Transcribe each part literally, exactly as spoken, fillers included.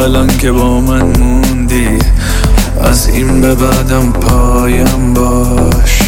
الان که با من موندی، از این به بعدم پایم باش.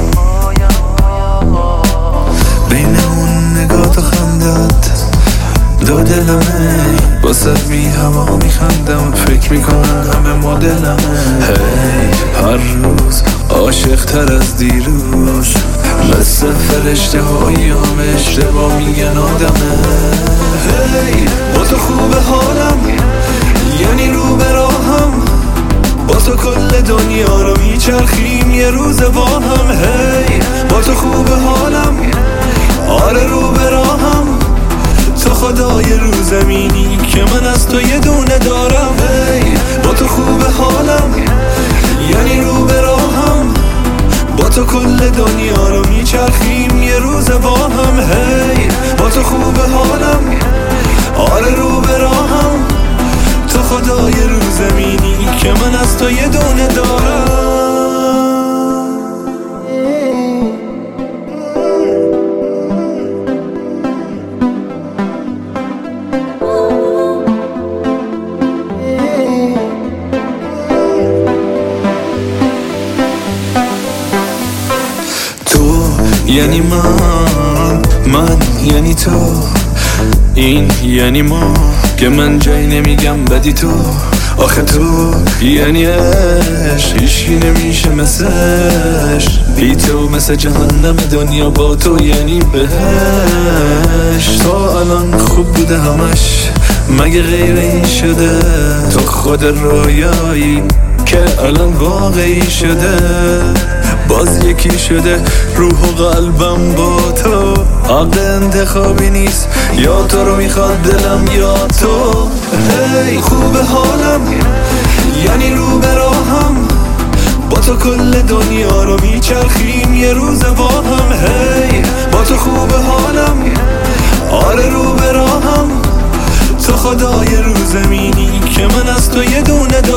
بین اون نگاه و خندت دو دلمه، واسه بی هوا میخندم، فکر میکنن همه مدلمه. هی هر روز عاشق تر از دیروز، مثل فرشته هایی هم اشتباه میگن آدمه. هی با تو خوب حالم، یعنی رو به راهم، با تو کل دنیا رو میچرخیم یه روز با هم. هی با تو خوب حالم، آره رو به راهم، تو خدای رو زمینی که من از تو یه دونه دارم. هی با تو خوب حالم، یعنی رو به راهم، با تو کل دنیا رو میچرخیم یه روز با هم. هی با تو خوب حالم، آره رو به راهم، تو خدای رو زمینی که من از تو یه دونه دارم. یعنی من، من یعنی تو، این یعنی ما، که من جایی نمیگم بدی تو. آخه تو یعنی عشق، هیچی نمیشه مثلش. بی تو مثل جهنم دنیا، با تو یعنی بهش. تا الان خوب بوده همش، مگه غیر این شده؟ تو خود رویایی که الان واقعی شده. باز یکی شده روح و قلبم با تو. حق انتخابی نیست، یا تو رو میخواد دلم یا تو. هی خوب حالم، یعنی رو به راهم، با تو کل دنیا رو میچرخیم یه روز با هم. هی با تو خوب حالم، آره رو به راهم، تو خدای رو زمینی که من از تو یه دونه دارم.